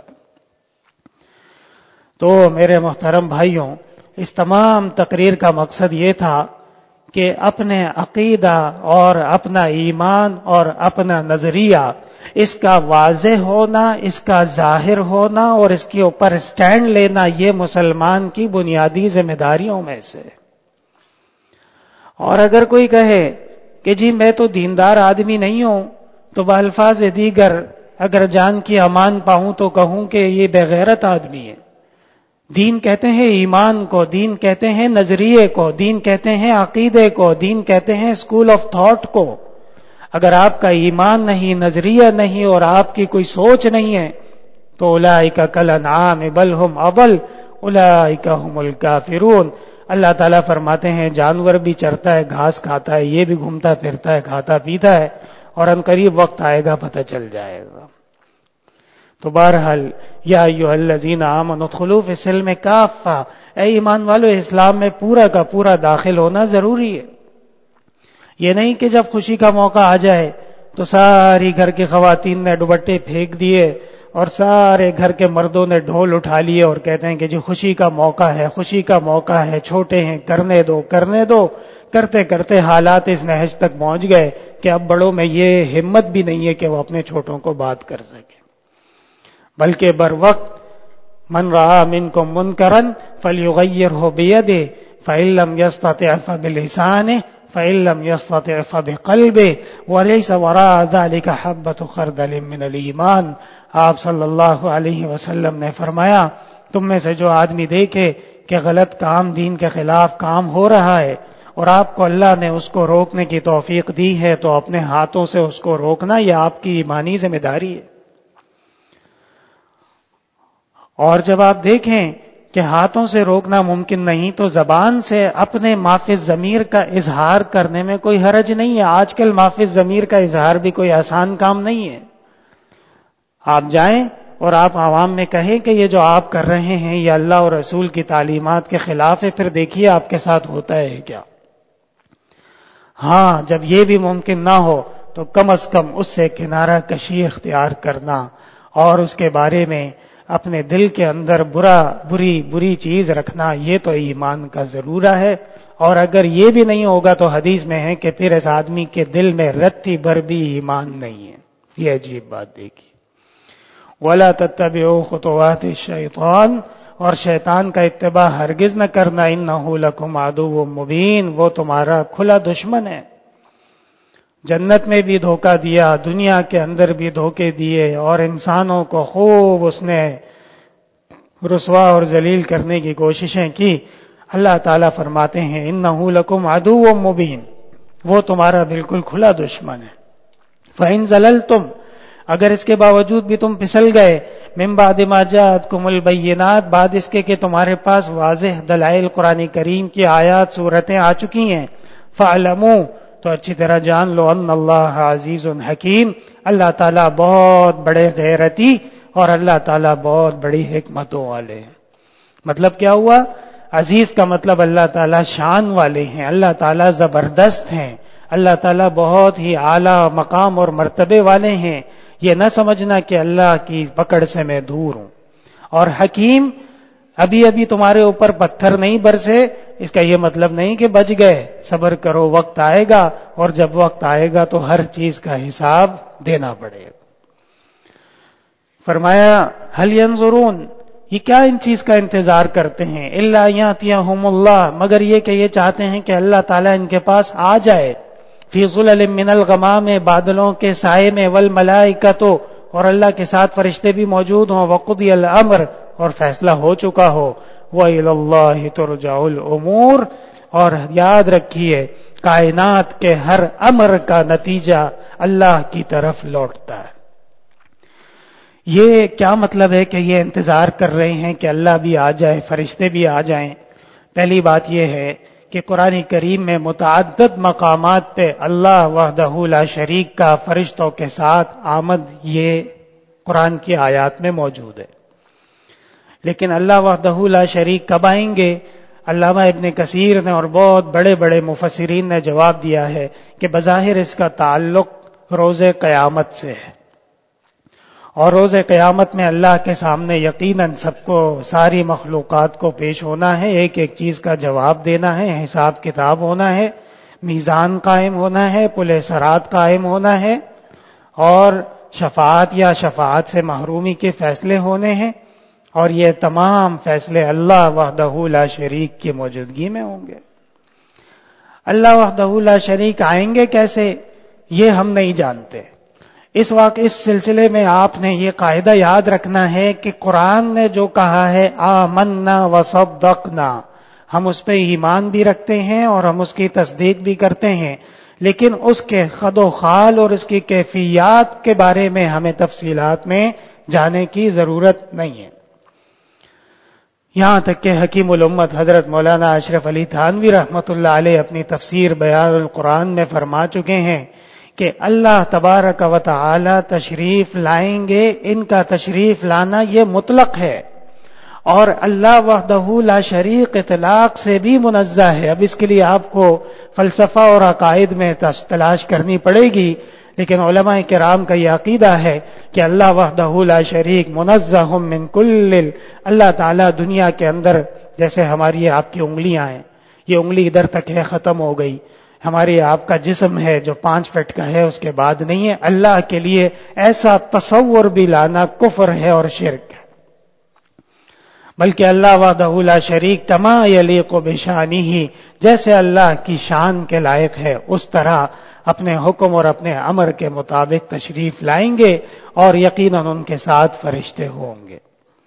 تو میرے محترم بھائیوں، اس تمام تقریر کا مقصد یہ تھا کہ اپنے عقیدہ اور اپنا ایمان اور اپنا نظریہ اس کا واضح ہونا، اس کا ظاہر ہونا اور اس کے اوپر سٹینڈ لینا، یہ مسلمان کی بنیادی ذمہ داریوں میں سے. اور اگر کوئی کہے کہ جی میں تو دیندار آدمی نہیں ہوں، تو بالفاظ دیگر اگر جان کی امان پاؤں تو کہوں کہ یہ بے غیرت آدمی ہے. دین کہتے ہیں ایمان کو، دین کہتے ہیں نظریے کو، دین کہتے ہیں عقیدے کو، دین کہتے ہیں اسکول آف تھاٹ کو. اگر آپ کا ایمان نہیں، نظریہ نہیں اور آپ کی کوئی سوچ نہیں ہے تو اولئک کالانعام بل هم اضل اولئک هم الکافرون. اللہ تعالیٰ فرماتے ہیں جانور بھی چرتا ہے، گھاس کھاتا ہے، یہ بھی گھومتا پھرتا ہے، کھاتا پیتا ہے، اور ان قریب وقت آئے گا پتہ چل جائے گا. تو بہرحال یا ایھا الذین آمنوا ادخلوا فی السلم کافہ، اے ایمان والو اسلام میں پورا کا پورا داخل ہونا ضروری ہے. یہ نہیں کہ جب خوشی کا موقع آ جائے تو ساری گھر کی خواتین نے دوپٹے پھینک دیے اور سارے گھر کے مردوں نے ڈھول اٹھا لیے اور کہتے ہیں کہ جی خوشی کا موقع ہے، خوشی کا موقع ہے، چھوٹے ہیں کرنے دو کرنے دو. کرتے کرتے حالات اس نہج تک پہنچ گئے کہ اب بڑوں میں یہ ہمت بھی نہیں ہے کہ وہ اپنے چھوٹوں کو بات کر سکے، بلکہ بر وقت من رأى منکم منکرا فلیغیرہ بیدہ فإن لم یستطع فبلسانہ فإن لم یستطع فبقلبہ ولیس وراء ذلک حبۃ خردل من الایمان. آپ صلی اللہ علیہ وسلم نے فرمایا تم میں سے جو آدمی دیکھے کہ غلط کام دین کے خلاف کام ہو رہا ہے اور آپ کو اللہ نے اس کو روکنے کی توفیق دی ہے تو اپنے ہاتھوں سے اس کو روکنا یہ آپ کی ایمانی ذمہ داری ہے. اور جب آپ دیکھیں کہ ہاتھوں سے روکنا ممکن نہیں تو زبان سے اپنے معافی ضمیر کا اظہار کرنے میں کوئی حرج نہیں ہے. آج کل معافی ضمیر کا اظہار بھی کوئی آسان کام نہیں ہے. آپ جائیں اور آپ عوام میں کہیں کہ یہ جو آپ کر رہے ہیں یہ اللہ اور رسول کی تعلیمات کے خلاف ہے، پھر دیکھیے آپ کے ساتھ ہوتا ہے کیا. ہاں جب یہ بھی ممکن نہ ہو تو کم از کم اس سے کنارہ کشی اختیار کرنا اور اس کے بارے میں اپنے دل کے اندر برا بری بری چیز رکھنا یہ تو ایمان کا ضرورہ ہے. اور اگر یہ بھی نہیں ہوگا تو حدیث میں ہے کہ پھر اس آدمی کے دل میں رتی بھر بھی ایمان نہیں ہے. یہ عجیب بات دیکھی. وَلَا تَتَّبِعُوا خُطُوَاتِ الشَّيْطَانِ، اور شیطان کا اتباع ہرگز نہ کرنا. إِنَّهُ لَكُمْ عَدُوٌّ مُبِينٌ، وہ تمہارا کھلا دشمن ہے. جنت میں بھی دھوکہ دیا، دنیا کے اندر بھی دھوکے دیے، اور انسانوں کو خوب اس نے رسوا اور ذلیل کرنے کی کوششیں کی. اللہ تعالیٰ فرماتے ہیں إِنَّهُ لَكُمْ عَدُوٌّ مُبِينٌ، وہ تمہارا بالکل کھلا دشمن ہے. فَإِن زَلَلْتُمْ، اگر اس کے باوجود بھی تم پھسل گئے، من بعد ما جاءتکم البینات، بعد اس کے کہ تمہارے پاس واضح دلائل قرآن کریم کی آیات صورتیں آ چکی ہیں، فَاعْلَمُوا، تو اچھی طرح جان لو، ان اللہ عزیز حکیم، اللہ تعالیٰ بہت بڑے غیرتی اور اللہ تعالیٰ بہت بڑی حکمتوں والے ہیں. مطلب کیا ہوا؟ عزیز کا مطلب اللہ تعالیٰ شان والے ہیں، اللہ تعالیٰ زبردست ہیں، اللہ تعالیٰ بہت ہی اعلیٰ مقام اور مرتبے والے ہیں. یہ نہ سمجھنا کہ اللہ کی پکڑ سے میں دور ہوں. اور حکیم ابھی ابھی تمہارے اوپر پتھر نہیں برسے، اس کا یہ مطلب نہیں کہ بچ گئے، صبر کرو، وقت آئے گا، اور جب وقت آئے گا تو ہر چیز کا حساب دینا پڑے گا۔ فرمایا هل ينظرون، یہ کیا ان چیز کا انتظار کرتے ہیں، الا یاتیہم اللہ، مگر یہ کہ یہ چاہتے ہیں کہ اللہ تعالیٰ ان کے پاس آ جائے، فی ظلل من الغمام، بادلوں کے سائے میں، والملائکۃ، اور اللہ کے ساتھ فرشتے بھی موجود ہوں، وقضی الامر، اور فیصلہ ہو چکا ہو، وَإِلَى اللَّهِ تُرْجَعُ الْأُمُورُ، اور یاد رکھیے کائنات کے ہر امر کا نتیجہ اللہ کی طرف لوٹتا ہے۔ یہ کیا مطلب ہے کہ یہ انتظار کر رہے ہیں کہ اللہ بھی آ جائے، فرشتے بھی آ جائیں؟ پہلی بات یہ ہے کہ قرآن کریم میں متعدد مقامات پہ اللہ وحدہ لا شریک کا فرشتوں کے ساتھ آمد یہ قرآن کی آیات میں موجود ہے، لیکن اللہ وحدہ لا شریک کب آئیں گے؟ علامہ ابن کثیر نے اور بہت بڑے بڑے مفسرین نے جواب دیا ہے کہ بظاہر اس کا تعلق روز قیامت سے ہے، اور روز قیامت میں اللہ کے سامنے یقیناً سب کو، ساری مخلوقات کو پیش ہونا ہے، ایک ایک چیز کا جواب دینا ہے، حساب کتاب ہونا ہے، میزان قائم ہونا ہے، پل صراط قائم ہونا ہے، اور شفاعت یا شفاعت سے محرومی کے فیصلے ہونے ہیں، اور یہ تمام فیصلے اللہ وحدہ لا شریک کی موجودگی میں ہوں گے۔ اللہ وحدہ لا شریک آئیں گے کیسے، یہ ہم نہیں جانتے۔ اس وقت اس سلسلے میں آپ نے یہ قاعدہ یاد رکھنا ہے کہ قرآن نے جو کہا ہے آمنا وصدقنا، ہم اس پہ ایمان بھی رکھتے ہیں اور ہم اس کی تصدیق بھی کرتے ہیں، لیکن اس کے خد و خال اور اس کی کیفیات کے بارے میں ہمیں تفصیلات میں جانے کی ضرورت نہیں ہے۔ یہاں تک کہ حکیم الامت حضرت مولانا اشرف علی تھانوی رحمۃ اللہ علیہ اپنی تفسیر بیان القرآن میں فرما چکے ہیں کہ اللہ تبارک و تعالی تشریف لائیں گے، ان کا تشریف لانا یہ مطلق ہے، اور اللہ وحدہ لا شریک اطلاق سے بھی منزہ ہے۔ اب اس کے لیے آپ کو فلسفہ اور عقائد میں تلاش کرنی پڑے گی، لیکن علماء کرام کا یہ عقیدہ ہے کہ اللہ وحدہ لا شریک منزہ من کل، اللہ تعالیٰ دنیا کے اندر جیسے ہماری آپ کی انگلیاں ہیں، یہ انگلی ادھر تک ہے، ختم ہو گئی، ہماری آپ کا جسم ہے جو پانچ فٹ کا ہے اس کے بعد نہیں ہے، اللہ کے لیے ایسا تصور بھی لانا کفر ہے اور شرک ہے، بلکہ اللہ وحدہ لا شریک کما یلیق بشانہ، جیسے اللہ کی شان کے لائق ہے اس طرح اپنے حکم اور اپنے امر کے مطابق تشریف لائیں گے، اور یقیناً ان کے ساتھ فرشتے ہوں گے۔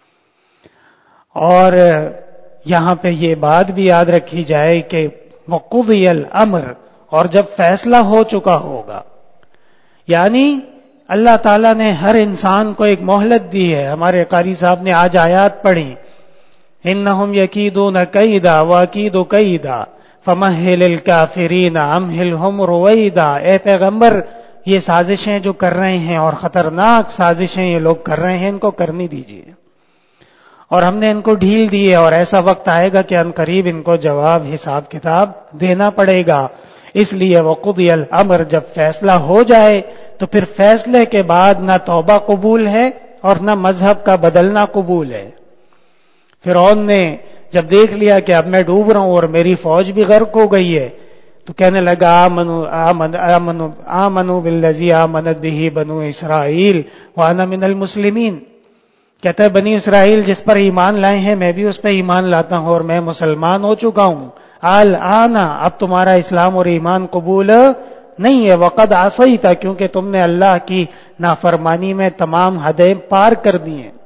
اور یہاں پہ یہ بات بھی یاد رکھی جائے کہ وقضی الامر، اور جب فیصلہ ہو چکا ہوگا، یعنی اللہ تعالیٰ نے ہر انسان کو ایک مہلت دی ہے۔ ہمارے قاری صاحب نے آج آیات پڑھی، انہم یکیدون کیدا واکید کیدا فمہل الکافرین امہلہم رویدا، اے پیغمبر یہ سازشیں جو کر رہے ہیں اور خطرناک سازشیں یہ لوگ کر رہے ہیں ان کو کرنی دیجیے، اور ہم نے ان کو ڈھیل دی ہے، اور ایسا وقت آئے گا کہ ان قریب ان کو جواب حساب کتاب دینا پڑے گا۔ اس لیے وقضی الامر، جب فیصلہ ہو جائے تو پھر فیصلے کے بعد نہ توبہ قبول ہے اور نہ مذہب کا بدلنا قبول ہے۔ فرعون نے جب دیکھ لیا کہ اب میں ڈوب رہا ہوں اور میری فوج بھی غرق ہو گئی ہے، تو کہنے لگا آمنو آمن آمنو آمنو بالذی آمنت بہ بنو اسرائیل وانا من المسلمین، کہتا ہے بنی اسرائیل جس پر ایمان لائے ہیں میں بھی اس پہ ایمان لاتا ہوں اور میں مسلمان ہو چکا ہوں، الآن اب تمہارا اسلام اور ایمان قبول نہیں ہے، وقد عصیت، کیونکہ تم نے اللہ کی نافرمانی میں تمام حدیں پار کر دی ہیں۔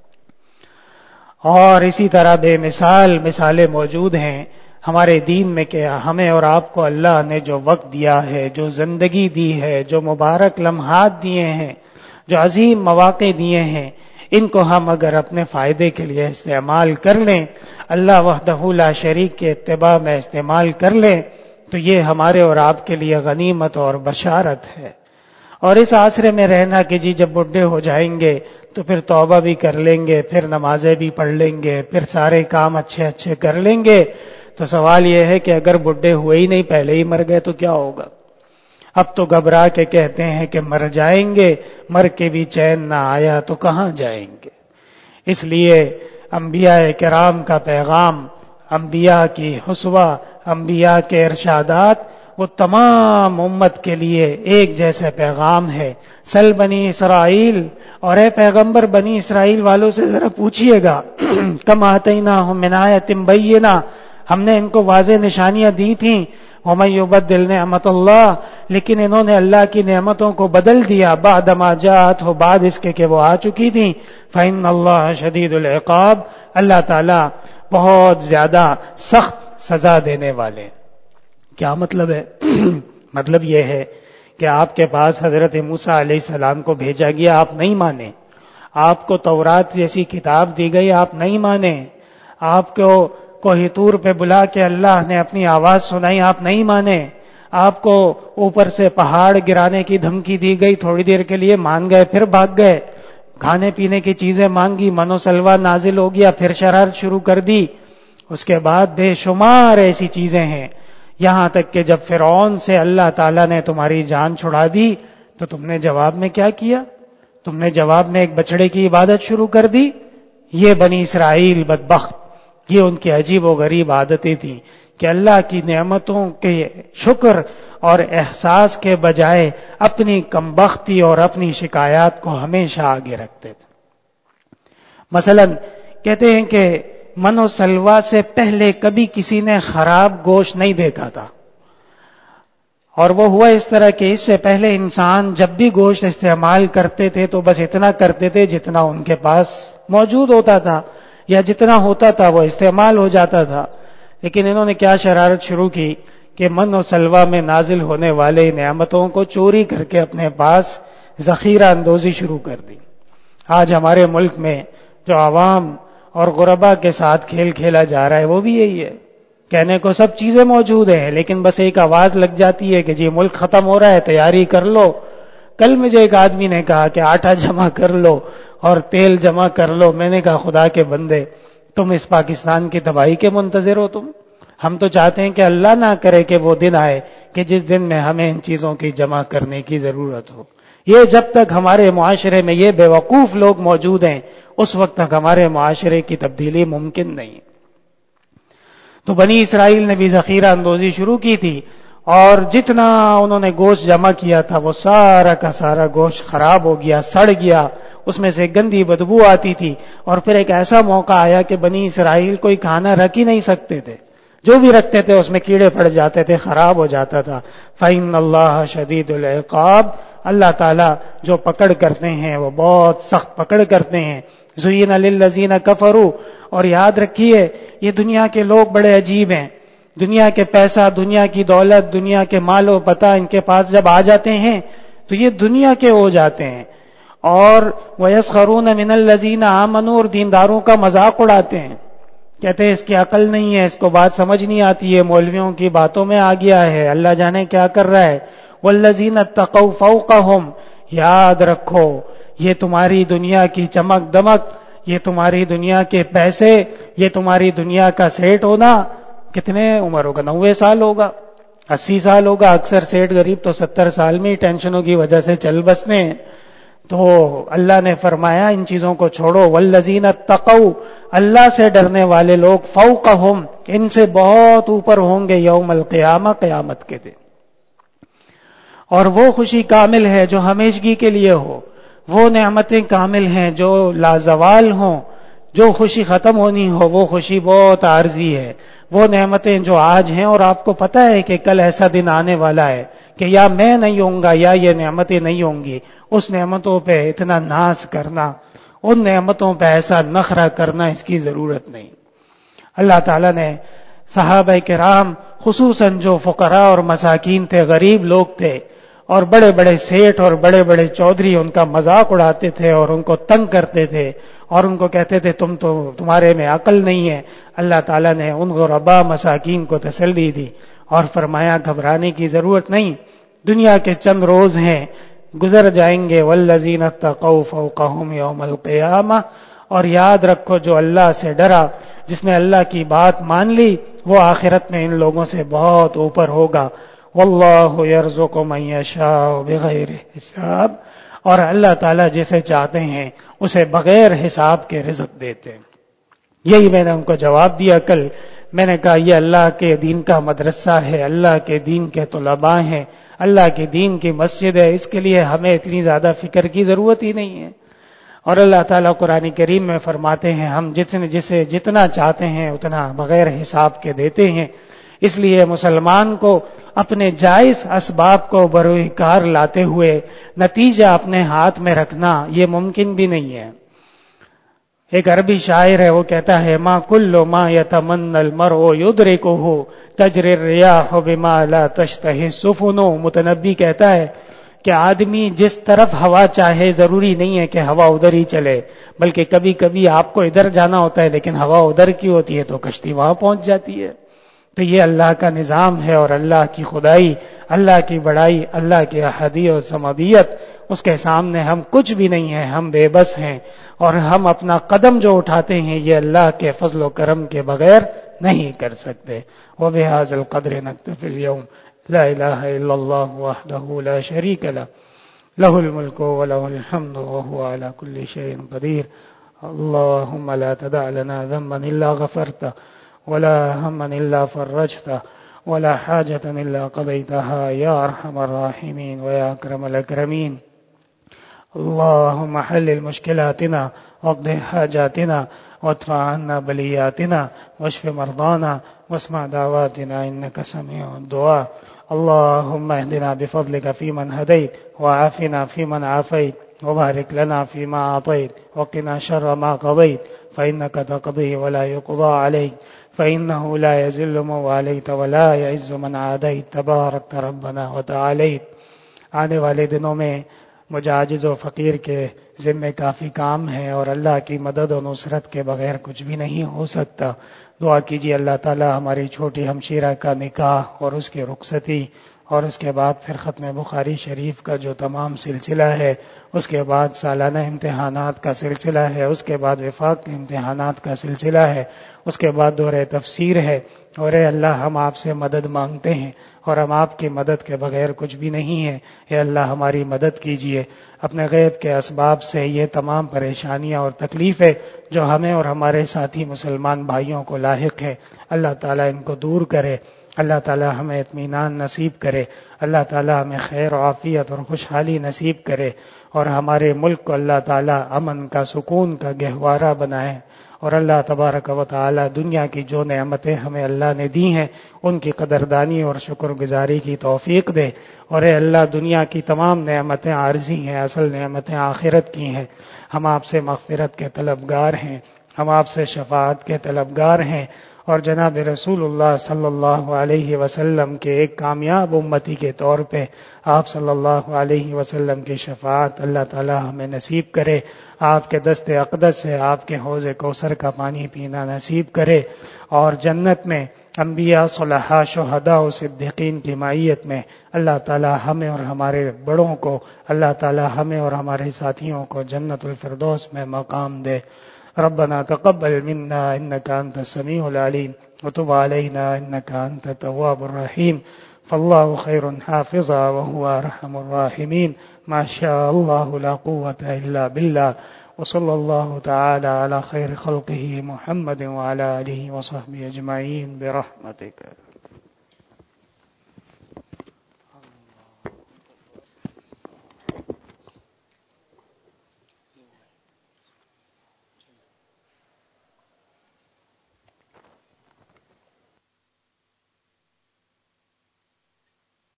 اور اسی طرح بے مثال مثالیں موجود ہیں ہمارے دین میں کہ ہمیں اور آپ کو اللہ نے جو وقت دیا ہے، جو زندگی دی ہے، جو مبارک لمحات دیے ہیں، جو عظیم مواقع دیے ہیں، ان کو ہم اگر اپنے فائدے کے لیے استعمال کر لیں، اللہ وحدہ لا شریک کے اتباع میں استعمال کر لیں، تو یہ ہمارے اور آپ کے لیے غنیمت اور بشارت ہے۔ اور اس آسرے میں رہنا کہ جی جب بڈھے ہو جائیں گے تو پھر توبہ بھی کر لیں گے، پھر نمازیں بھی پڑھ لیں گے، پھر سارے کام اچھے اچھے کر لیں گے، تو سوال یہ ہے کہ اگر بڈھے ہوئے ہی نہیں پہلے ہی مر گئے تو کیا ہوگا؟ اب تو گھبرا کے کہتے ہیں کہ مر جائیں گے، مر کے بھی چین نہ آیا تو کہاں جائیں گے۔ اس لیے انبیاء کرام کا پیغام، انبیاء کی حسوہ، انبیاء کے ارشادات وہ تمام امت کے لیے ایک جیسا پیغام ہے۔ سل بنی اسرائیل، اور اے پیغمبر بنی اسرائیل والوں سے ذرا پوچھئے گا، کم آتیناہم من آیۃ بینہ، ہم نے ان کو واضح نشانیاں دی تھیں، ومن یبدل نعمت اللہ، لیکن انہوں نے اللہ کی نعمتوں کو بدل دیا، بعد ما جاءت ہو، بعد اس کے کہ وہ آ چکی تھیں، فإن اللہ شدید العقاب، اللہ تعالیٰ بہت زیادہ سخت سزا دینے والے۔ کیا مطلب ہے؟ مطلب یہ ہے کہ آپ کے پاس حضرت موسیٰ علیہ السلام کو بھیجا گیا، آپ نہیں مانے، آپ کو تورات جیسی کتاب دی گئی، آپ نہیں مانے، آپ کو کوہ طور پہ بلا کے اللہ نے اپنی آواز سنائی، آپ نہیں مانے، آپ کو اوپر سے پہاڑ گرانے کی دھمکی دی گئی، تھوڑی دیر کے لیے مان گئے پھر بھاگ گئے، کھانے پینے کی چیزیں مانگی، من و سلوہ نازل ہو گیا، پھر شرارت شروع کر دی۔ اس کے بعد بے شمار ایسی چیزیں ہیں، یہاں تک کہ جب فرعون سے اللہ تعالیٰ نے تمہاری جان چھڑا دی تو تم نے جواب میں کیا کیا؟ تم نے جواب میں ایک بچڑے کی عبادت شروع کر دی۔ یہ بنی اسرائیل بدبخت، یہ ان کی عجیب و غریب عادتیں تھیں کہ اللہ کی نعمتوں کے شکر اور احساس کے بجائے اپنی کمبختی اور اپنی شکایات کو ہمیشہ آگے رکھتے تھے۔ مثلا کہتے ہیں کہ من و سلوہ سے پہلے کبھی کسی نے خراب گوشت نہیں دیکھا تھا، اور وہ ہوا اس طرح کہ اس سے پہلے انسان جب بھی گوشت استعمال کرتے تھے تو بس اتنا کرتے تھے جتنا ان کے پاس موجود ہوتا تھا، یا جتنا ہوتا تھا وہ استعمال ہو جاتا تھا۔ لیکن انہوں نے کیا شرارت شروع کی کہ من و سلوہ میں نازل ہونے والے نعمتوں کو چوری کر کے اپنے پاس ذخیرہ اندوزی شروع کر دی۔ آج ہمارے ملک میں جو عوام اور غربا کے ساتھ کھیل کھیلا جا رہا ہے وہ بھی یہی ہے، کہنے کو سب چیزیں موجود ہیں لیکن بس ایک آواز لگ جاتی ہے کہ جی ملک ختم ہو رہا ہے، تیاری کر لو۔ کل مجھے ایک آدمی نے کہا کہ آٹا جمع کر لو اور تیل جمع کر لو، میں نے کہا خدا کے بندے تم اس پاکستان کی تباہی کے منتظر ہو؟ تم ہم تو چاہتے ہیں کہ اللہ نہ کرے کہ وہ دن آئے کہ جس دن میں ہمیں ان چیزوں کی جمع کرنے کی ضرورت ہو۔ یہ جب تک ہمارے معاشرے میں یہ بے وقوف لوگ موجود ہیں اس وقت تک ہمارے معاشرے کی تبدیلی ممکن نہیں۔ تو بنی اسرائیل نے بھی ذخیرہ اندوزی شروع کی تھی، اور جتنا انہوں نے گوشت جمع کیا تھا وہ سارا کا سارا گوشت خراب ہو گیا، سڑ گیا، اس میں سے گندی بدبو آتی تھی۔ اور پھر ایک ایسا موقع آیا کہ بنی اسرائیل کوئی کھانا رکھ ہی نہیں سکتے تھے، جو بھی رکھتے تھے اس میں کیڑے پڑ جاتے تھے، خراب ہو جاتا تھا۔ فَإِنَّ اللَّهَ شَدِيدُ الْعِقَابِ، اللہ تعالیٰ جو پکڑ کرتے ہیں وہ بہت سخت پکڑ کرتے ہیں۔ زُيِّنَ لِلَّذِينَ كَفَرُوا، اور یاد رکھیے یہ دنیا کے لوگ بڑے عجیب ہیں، دنیا کے پیسہ، دنیا کی دولت، دنیا کے مال و پتہ ان کے پاس جب آ جاتے ہیں تو یہ دنیا کے ہو جاتے ہیں، اور وَيَسْخَرُونَ مِنَ الَّذِينَ آمَنُوا، اور دینداروں کا مذاق اڑاتے ہیں، کہتے ہیں اس کی عقل نہیں ہے، اس کو بات سمجھ نہیں آتی ہے، مولویوں کی باتوں میں آ گیا ہے، اللہ جانے کیا کر رہا ہے۔ وَالَّذِينَ اتَّقَوْا فَوْقَهُمْ، یاد رکھو یہ تمہاری دنیا کی چمک دمک، یہ تمہاری دنیا کے پیسے، یہ تمہاری دنیا کا سیٹ ہونا کتنے عمر ہوگا؟ نوے سال ہوگا، اسی سال ہوگا، اکثر سیٹ غریب تو ستر سال میں ہی ٹینشنوں کی وجہ سے چل بستے ہیں۔ تو اللہ نے فرمایا ان چیزوں کو چھوڑو، والذین اتقوا، اللہ سے ڈرنے والے لوگ، فوقہم، ان سے بہت اوپر ہوں گے یوم القیامہ، قیامت کے دن۔ اور وہ خوشی کامل ہے جو ہمیشگی کے لیے ہو، وہ نعمتیں کامل ہیں جو لازوال ہوں، جو خوشی ختم ہونی ہو وہ خوشی بہت عارضی ہے۔ وہ نعمتیں جو آج ہیں اور آپ کو پتہ ہے کہ کل ایسا دن آنے والا ہے کہ یا میں نہیں ہوں گا یا یہ نعمتیں نہیں ہوں گی، اس نعمتوں پہ اتنا ناز کرنا، ان نعمتوں پہ ایسا نخرہ کرنا اس کی ضرورت نہیں۔ اللہ تعالیٰ نے صحابہ کرام خصوصاً جو فقراء اور مساکین تھے، غریب لوگ تھے، اور بڑے بڑے سیٹھ اور بڑے بڑے چودھری ان کا مذاق اڑاتے تھے اور ان کو تنگ کرتے تھے اور ان کو کہتے تھے تم تو تمہارے میں عقل نہیں ہے، اللہ تعالیٰ نے ان غرباء مساکین کو تسلی دی اور فرمایا گھبرانے کی ضرورت نہیں، دنیا کے چند روز ہیں، گزر جائیں گے، والذین اتقوا فوقہم یوم القیامہ، اور یاد رکھو جو اللہ سے ڈرا، جس نے اللہ کی بات مان لی، وہ آخرت میں ان لوگوں سے بہت اوپر ہوگا۔ واللہ یرزق من یشاء بغیر حساب، اور اللہ تعالیٰ جسے چاہتے ہیں اسے بغیر حساب کے رزق دیتے ہیں۔ یہی میں نے ان کو جواب دیا کل. میں نے کہا یہ اللہ کے دین کا مدرسہ ہے، اللہ کے دین کے طلباء ہیں، اللہ کے دین کی مسجد ہے، اس کے لیے ہمیں اتنی زیادہ فکر کی ضرورت ہی نہیں ہے. اور اللہ تعالیٰ قرآن کریم میں فرماتے ہیں ہم جتنے جسے جتنا چاہتے ہیں اتنا بغیر حساب کے دیتے ہیں. اس لیے مسلمان کو اپنے جائز اسباب کو بروئے کار لاتے ہوئے نتیجہ اپنے ہاتھ میں رکھنا یہ ممکن بھی نہیں ہے. ایک عربی شاعر ہے، وہ کہتا ہے ما کل ما یتمنى المرء یدرکہ تجری الریاح بما لا تشتہی السفن. متنبی کہتا ہے کہ آدمی جس طرف ہوا چاہے ضروری نہیں ہے کہ ہوا ادھر ہی چلے، بلکہ کبھی کبھی آپ کو ادھر جانا ہوتا ہے لیکن ہوا ادھر کی ہوتی ہے تو کشتی وہاں پہنچ جاتی ہے. تو یہ اللہ کا نظام ہے، اور اللہ کی خدائی، اللہ کی بڑائی، اللہ کی احدی اور سمدیت، اس کے سامنے ہم کچھ بھی نہیں ہیں، ہم بے بس ہیں. اور ہم اپنا قدم جو اٹھاتے ہیں یہ اللہ کے فضل و کرم کے بغیر نہیں کر سکتے. وبهذا القدر نكتفي اليوم. لا الہ الا اللہ وحدہ لا شریک لہ لہ الملک ولہ الحمد وهو على كل شيء قدیر. اللهم لا تدع لنا ذنبا الا غفرته ولا هما الا فرجته ولا حاجة الا قضيتها يا ارحم الراحمين ويا اکرم الاکرمین. اللهم حلل مشكلاتنا واقض حاجاتنا وادفع عنا بلياتنا واشف مرضانا واسمع دعواتنا إنك سميع الدعاء. اللهم اهدنا بفضلك فيمن هديت وعافنا فيمن عافيت وبارك لنا فيما أعطيت وقنا شر ما قضيت فإنك تقضي ولا يقضى عليك فإنه لا يذل من واليت ولا يعز من عاديت تبارك ربنا وتعاليت. آنے والے دنوں میں مجھے عاجز و فقیر کے ذمے کافی کام ہے، اور اللہ کی مدد و نصرت کے بغیر کچھ بھی نہیں ہو سکتا. دعا کیجیے اللہ تعالی ہماری چھوٹی ہمشیرہ کا نکاح اور اس کی رخصتی، اور اس کے بعد پھر ختم بخاری شریف کا جو تمام سلسلہ ہے، اس کے بعد سالانہ امتحانات کا سلسلہ ہے، اس کے بعد وفاق کے امتحانات کا سلسلہ ہے، اس کے بعد دورہ تفسیر ہے. اور اے اللہ ہم آپ سے مدد مانگتے ہیں، اور ہم آپ کی مدد کے بغیر کچھ بھی نہیں ہیں. اے اللہ ہماری مدد کیجیے. اپنے غیب کے اسباب سے یہ تمام پریشانیاں اور تکلیفیں جو ہمیں اور ہمارے ساتھی مسلمان بھائیوں کو لاحق ہیں، اللہ تعالیٰ ان کو دور کرے. اللہ تعالیٰ ہمیں اطمینان نصیب کرے. اللہ تعالیٰ ہمیں خیر و عافیت اور خوشحالی نصیب کرے، اور ہمارے ملک کو اللہ تعالیٰ امن کا، سکون کا گہوارہ بنائے. اور اللہ تبارک و تعالی دنیا کی جو نعمتیں ہمیں اللہ نے دی ہیں ان کی قدردانی اور شکر گزاری کی توفیق دے. اور اے اللہ دنیا کی تمام نعمتیں عارضی ہیں، اصل نعمتیں آخرت کی ہیں. ہم آپ سے مغفرت کے طلبگار ہیں، ہم آپ سے شفاعت کے طلبگار ہیں، اور جناب رسول اللہ صلی اللہ علیہ وسلم کے ایک کامیاب امتی کے طور پہ آپ صلی اللہ علیہ وسلم کی شفاعت اللہ تعالی ہمیں نصیب کرے. آپ کے دست اقدس سے آپ کے حوض کوثر کا پانی پینا نصیب کرے، اور جنت میں انبیاء، صلحاء، شہداء و صدیقین کی معیت میں اللہ تعالی ہمیں اور ہمارے بڑوں کو، اللہ تعالی ہمیں اور ہمارے ساتھیوں کو جنت الفردوس میں مقام دے. ربنا تقبل منا انك انت السميع العليم وتب علينا انك انت التواب الرحيم. فالله خير حافظا وهو ارحم الراحمين. ما شاء الله لا قوة الا بالله. وصلى الله تعالى على خير خلقه محمد وعلى اله وصحبه اجمعين برحمتك.